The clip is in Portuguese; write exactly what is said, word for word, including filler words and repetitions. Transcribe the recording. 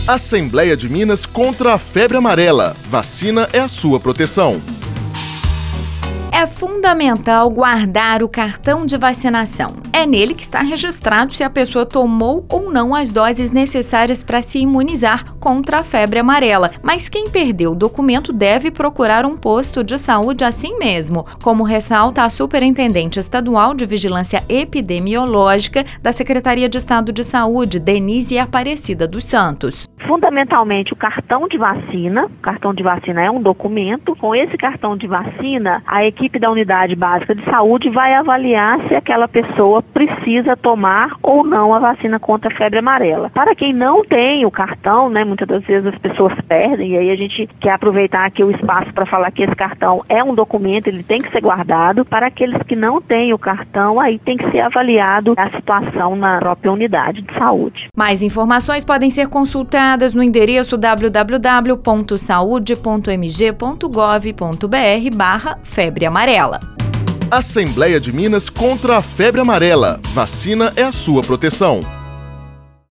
Assembleia de Minas contra a febre amarela. Vacina é a sua proteção. É fundamental guardar o cartão de vacinação. É nele que está registrado se a pessoa tomou ou não as doses necessárias para se imunizar contra a febre amarela. Mas quem perdeu o documento deve procurar um posto de saúde assim mesmo, como ressalta a Superintendente Estadual de Vigilância Epidemiológica da Secretaria de Estado de Saúde, Denise Aparecida dos Santos. Fundamentalmente o cartão de vacina. O cartão de vacina é um documento. Com esse cartão de vacina, a equipe da Unidade Básica de Saúde vai avaliar se aquela pessoa precisa tomar ou não a vacina contra a febre amarela. Para quem não tem o cartão, né, muitas das vezes as pessoas perdem, e aí a gente quer aproveitar aqui o espaço para falar que esse cartão é um documento, ele tem que ser guardado. Para aqueles que não têm o cartão, aí tem que ser avaliado a situação na própria unidade de saúde. Mais informações podem ser consultadas no endereço w w w ponto saude ponto m g ponto gov ponto b r barra febre amarela. Assembleia de Minas contra a febre amarela. Vacina é a sua proteção.